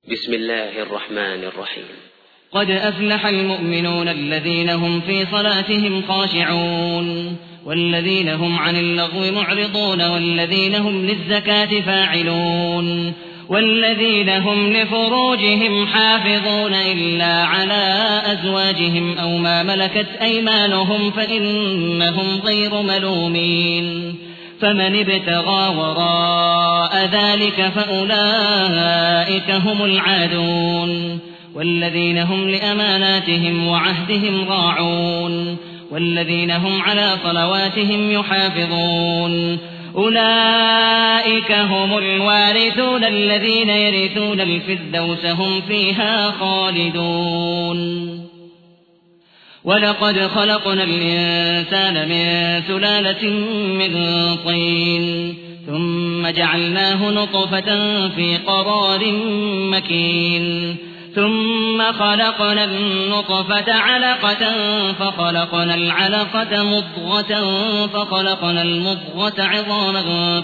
بسم الله الرحمن الرحيم. قد أفلح المؤمنون الذين هم في صلاتهم خاشعون والذين هم عن اللغو معرضون والذين هم للزكاة فاعلون والذين هم لفروجهم حافظون إلا على أزواجهم أو ما ملكت أيمانهم فإنهم غير ملومين فمن ابتغى وراء ذلك فأولئك هم العادون والذين هم لأماناتهم وعهدهم راعون والذين هم على صلواتهم يحافظون أولئك هم الوارثون الذين يرثون الفردوس هم فيها خالدون. ولقد خلقنا الإنسان من سلالة من طين ثم جعلناه نطفة في قرار مكين ثم خلقنا النطفة علقة فخلقنا العلقة مضغة فخلقنا المضغة عظاما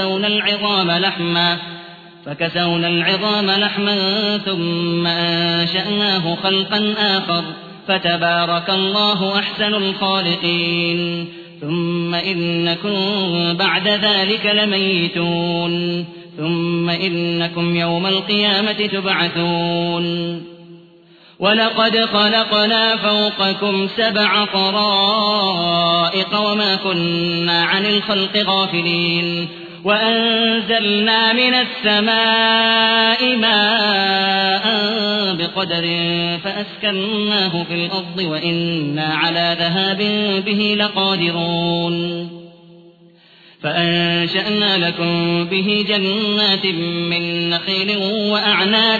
فكسونا العظام لحما ثم أنشأناه خلقا آخر فتبارك الله أحسن الخالقين. ثم إنكم بعد ذلك لميتون ثم إنكم يوم القيامة تبعثون. ولقد خلقنا فوقكم 7 طرائق وما كنا عن الخلق غافلين وأنزلنا من السماء ماء بقدر فأسكناه في الأرض وإنا على ذهاب به لقادرون. فأنشأنا لكم به جنات من نخيل وأعناب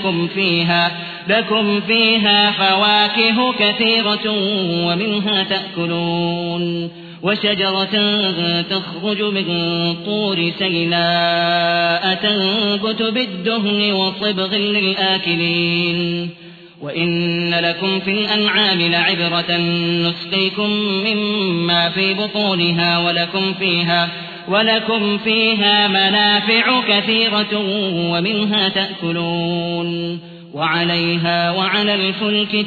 لكم فيها فواكه كثيرة ومنها تأكلون وشجرة تخرج من طور سيناء تنبت بالدهن وصبغ للآكلين. وإن لكم في الأنعام لعبرة نسقيكم مما في بطونها ولكم فيها منافع كثيرة ومنها تأكلون وعليها وعلى الفلك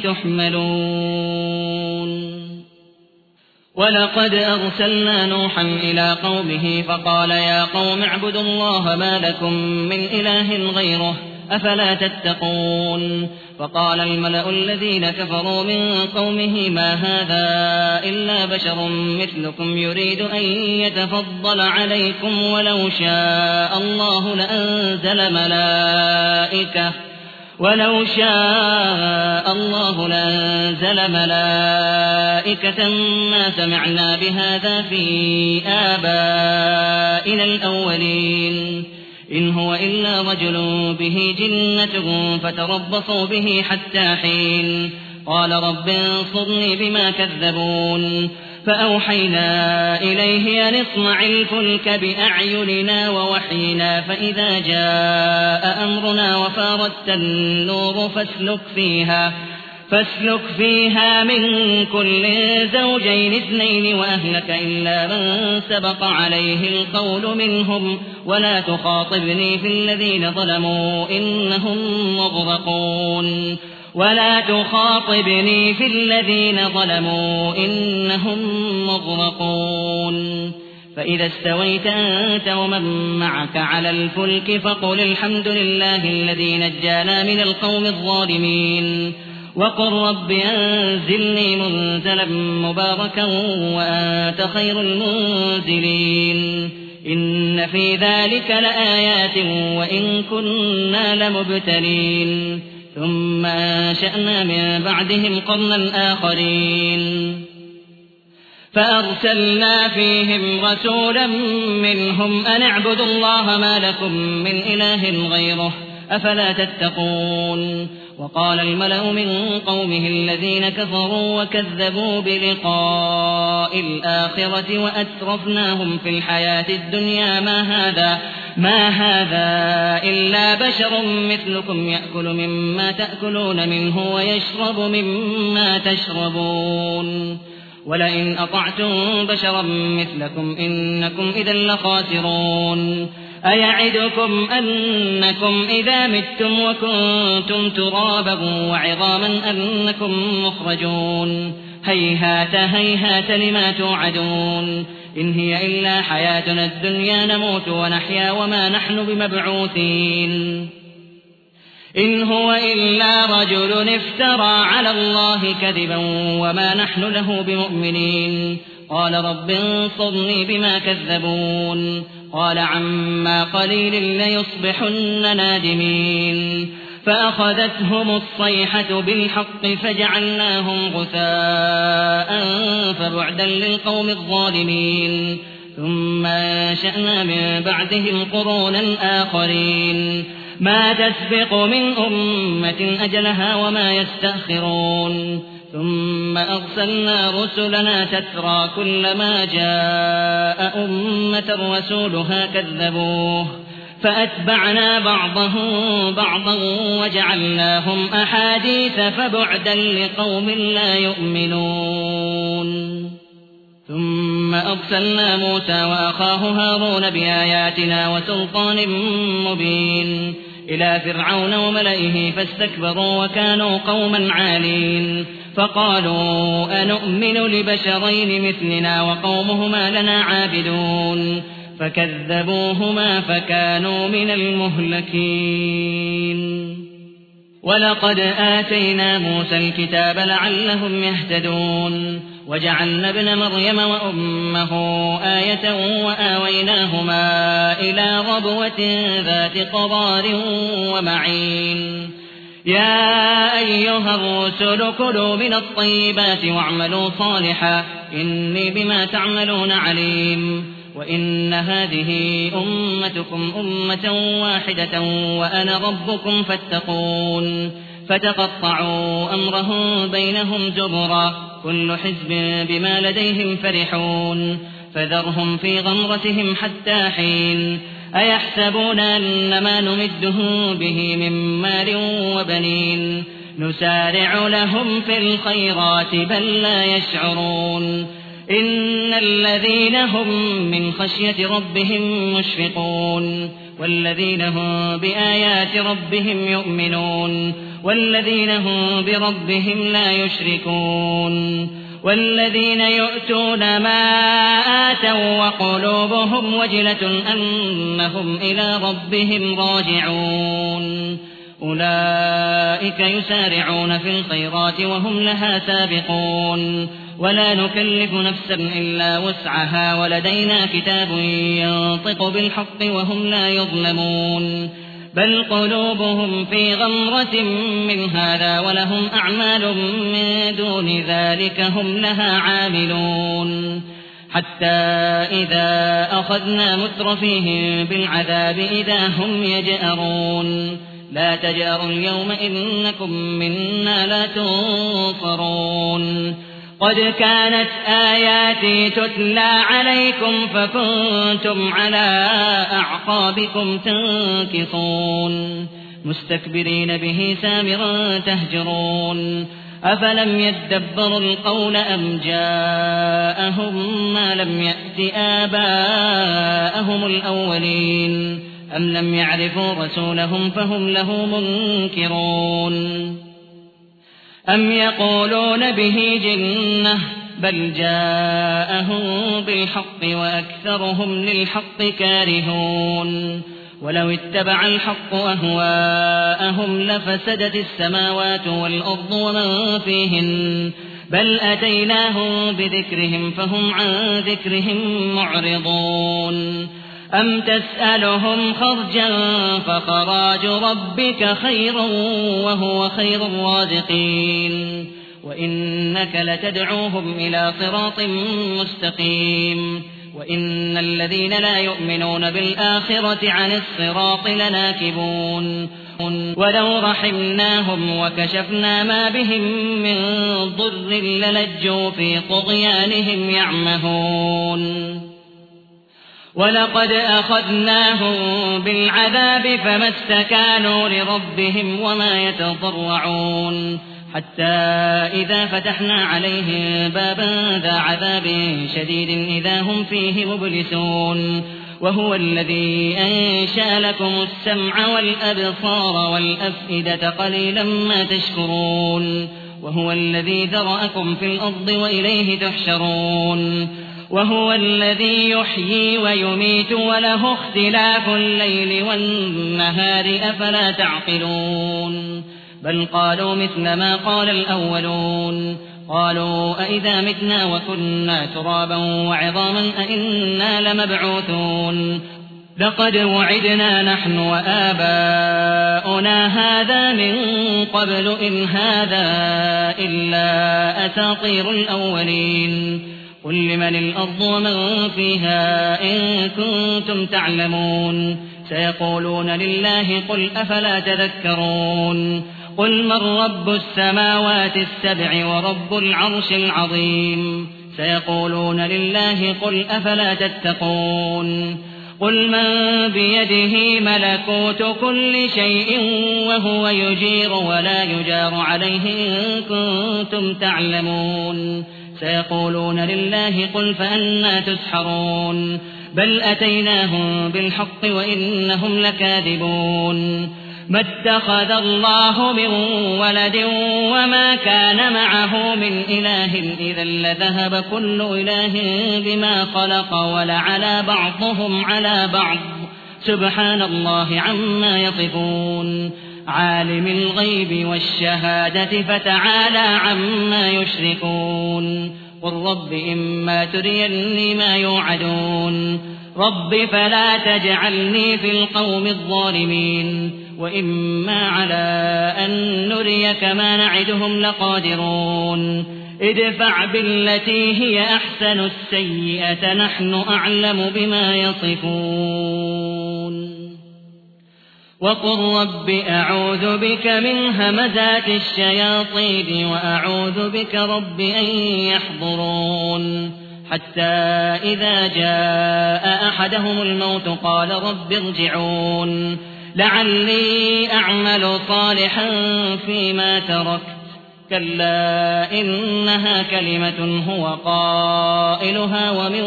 تحملون. ولقد أرسلنا نوحا إلى قومه فقال يا قوم اعبدوا الله ما لكم من إله غيره أفلا تتقون. فقال الملأ الذين كفروا من قومه ما هذا إلا بشر مثلكم يريد أن يتفضل عليكم ولو شاء الله لأنزل ملائكة ما سمعنا بهذا في آبائنا الأولين إن هو إلا رجل به جنة فتربصوا به حتى حين. قال رب انصرني بما كذبون. فأوحينا إليه أن اصنع الفلك بأعيننا ووحينا فإذا جاء أمرنا وفاردت النور فاسلك فيها من كل زوجين 2 وأهلك إلا من سبق عليه القول منهم ولا تخاطبني في الذين ظلموا إنهم مغرقون. فإذا استويت أنت ومن معك على الفلك فقل الحمد لله الذي نجانا من القوم الظالمين وقل رب أنزلني منزلا مباركا وأنت خير المنزلين. إن في ذلك لآيات وإن كنا لمبتلين. ثم أنشأنا من بعدهم قرنا آخرين فأرسلنا فيهم رسولا منهم أن اعبدوا الله ما لكم من إله غيره أفلا تتقون. وقال الملأ من قومه الذين كفروا وكذبوا بلقاء الآخرة وأترفناهم في الحياة الدنيا ما هذا إلا بشر مثلكم يأكل مما تأكلون منه ويشرب مما تشربون ولئن أطعتم بشرا مثلكم إنكم إذا لخاسرون. أيعدكم أنكم إذا متم وكنتم ترابا وعظاما أنكم مخرجون هيهات هيهات لما توعدون إن هي إلا حياتنا الدنيا نموت ونحيا وما نحن بمبعوثين إن هو إلا رجل افترى على الله كذبا وما نحن له بمؤمنين قال رب انصرني بما كذبون قال عما قليل ليصبحن نادمين فأخذتهم الصيحة بالحق فجعلناهم غثاء فبعدا للقوم الظالمين ثم أنشأنا من بعدهم قرونا آخرين ما تسبق من أمة أجلها وما يستأخرون ثم أرسلنا رسلنا تترى كلما جاء أمة رسولها كذبوه فأتبعنا بعضهم بعضا وجعلناهم أحاديث فبعدا لقوم لا يؤمنون ثم أرسلنا موسى وأخاه هارون بآياتنا وسلطان مبين إلى فرعون وملئه فاستكبروا وكانوا قوما عالين فقالوا أنؤمن لبشرين مثلنا وقومهما لنا عابدون فكذبوهما فكانوا من المهلكين ولقد آتينا موسى الكتاب لعلهم يهتدون وجعلنا ابن مريم وأمه آية وآويناهما إلى ربوة ذات قرار ومعين يا أيها الرسل كلوا من الطيبات واعملوا صالحا إني بما تعملون عليم وإن هذه أمتكم أمة واحدة وأنا ربكم فاتقون فتقطعوا أمرهم بينهم زبرا كل حزب بما لديهم فرحون فذرهم في غمرتهم حتى حين أيحسبون أن ما نمدهم به من مال وبنين نسارع لهم في الخيرات بل لا يشعرون إن الذين هم من خشية ربهم مشفقون والذين هم بآيات ربهم يؤمنون والذين هم بربهم لا يشركون والذين يؤتون ما آتوا وقلوبهم وجلة أنهم إلى ربهم راجعون أولئك يسارعون في الخيرات وهم لها سابقون ولا نكلف نفسا إلا وسعها ولدينا كتاب ينطق بالحق وهم لا يظلمون بل قلوبهم في غمرة من هذا ولهم أعمال من دون ذلك هم لها عاملون حتى إذا أخذنا مترفيهم بالعذاب إذا هم يجأرون لا تجأروا اليوم إنكم منا لا تنصرون قد كانت آياتي تتلى عليكم فكنتم على أعقابكم تنكصون مستكبرين به سامرا تهجرون أفلم يدبروا القول أم جاءهم ما لم يأت آباءهم الأولين أم لم يعرفوا رسولهم فهم له منكرون أم يقولون به جنة بل جاءهم بالحق وأكثرهم للحق كارهون ولو اتبع الحق أهواءهم لفسدت السماوات والأرض ومن فيهن بل أتيناهم بذكرهم فهم عن ذكرهم معرضون أم تسألهم خرجا فخراج ربك خير وهو خير الرازقين وإنك لتدعوهم إلى صراط مستقيم وإن الذين لا يؤمنون بالآخرة عن الصراط لناكبون ولو رحمناهم وكشفنا ما بهم من ضر للجوا في طغيانهم يعمهون ولقد أخذناهم بالعذاب فما استكانوا لربهم وما يتضرعون حتى إذا فتحنا عليهم بابا ذا عذاب شديد إذا هم فيه مبلسون وهو الذي أنشأ لكم السمع والأبصار والأفئدة قليلا ما تشكرون وهو الذي ذرأكم في الأرض وإليه تحشرون وهو الذي يحيي ويميت وله اختلاف الليل والنهار أفلا تعقلون بل قالوا مثل ما قال الأولون قالوا أئذا متنا وكنا ترابا وعظاما أئنا لمبعوثون لقد وعدنا نحن وآباؤنا هذا من قبل إن هذا إلا أساطير الأولين قل لمن الأرض ومن فيها إن كنتم تعلمون سيقولون لله قل أفلا تذكرون قل من رب السماوات السبع ورب العرش العظيم سيقولون لله قل أفلا تتقون قل من بيده ملكوت كل شيء وهو يجير ولا يجار عليه إن كنتم تعلمون سيقولون لله قل فأنى تسحرون بل أتيناهم بالحق وإنهم لكاذبون ما اتخذ الله من ولد وما كان معه من إله إذا لذهب كل إله بما خلق ولعلى بعضهم على بعض سبحان الله عما يصفون عالم الغيب والشهادة فتعالى عما يشركون قل رب إما تريني ما يوعدون رب فلا تجعلني في القوم الظالمين وإما على أن نريك ما نعدهم لقادرون ادفع بالتي هي أحسن السيئة نحن أعلم بما يصفون وقل رب أعوذ بك من همزات الشياطين وأعوذ بك رب أن يحضرون حتى إذا جاء أحدهم الموت قال رب ارجعون لعلي أعمل صالحا فيما تركت كلا إنها كلمة هو قائلها ومن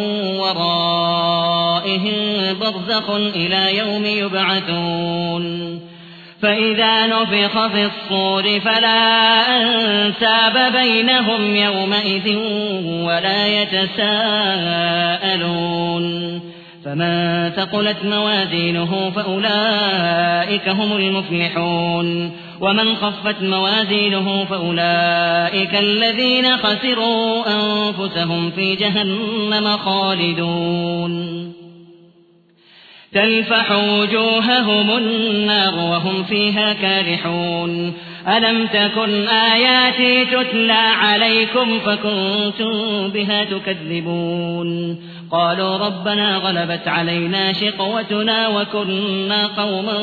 ورائهم برزخ إلى يوم يبعثون فإذا نفخ في الصور فلا أنساب بينهم يومئذ ولا يتساءلون فمن ثقلت موازينه فأولئك هم المفلحون ومن خفت موازينه فأولئك الذين خسروا أنفسهم في جهنم خالدون تلفح وجوههم النار وهم فيها كالحون ألم تكن آياتي تتلى عليكم فكنتم بها تكذبون قالوا ربنا غلبت علينا شقوتنا وكنا قوما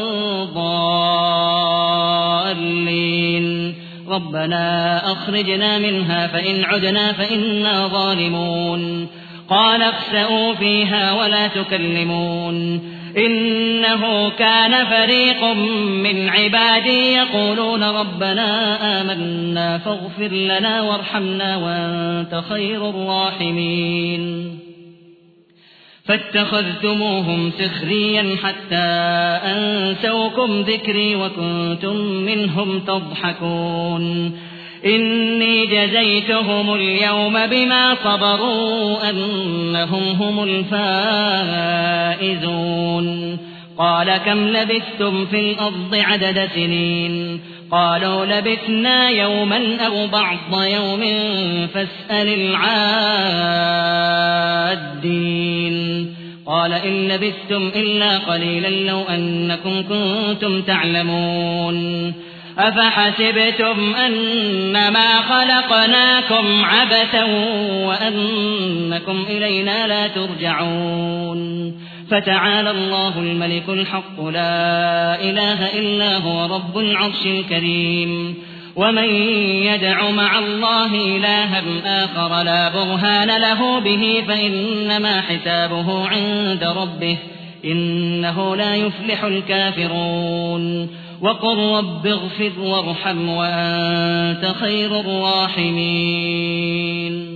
ضالين ربنا أخرجنا منها فإن عدنا فإنا ظالمون قال اخسئوا فيها ولا تكلمون إنه كان فريق من عبادي يقولون ربنا آمنا فاغفر لنا وارحمنا وأنت خير الراحمين فاتخذتموهم سخريا حتى أنسوكم ذكري وكنتم منهم تضحكون إني جزيتهم اليوم بما صبروا أنهم هم الفائزون قال كم لبثتم في الأرض عدد سنين قالوا لبثنا يوما أو بعض يوم فاسأل العادين قال إن لبثتم إلا قليلا لو أنكم كنتم تعلمون أفحسبتم أنما خلقناكم عبثا وأنكم إلينا لا ترجعون فتعالى الله الملك الحق لا إله إلا هو رب العرش الكريم ومن يدع مع الله إلها آخر لا برهان له به فإنما حسابه عند ربه إنه لا يفلح الكافرون وقل رب اغفر وارحم وأنت خير الراحمين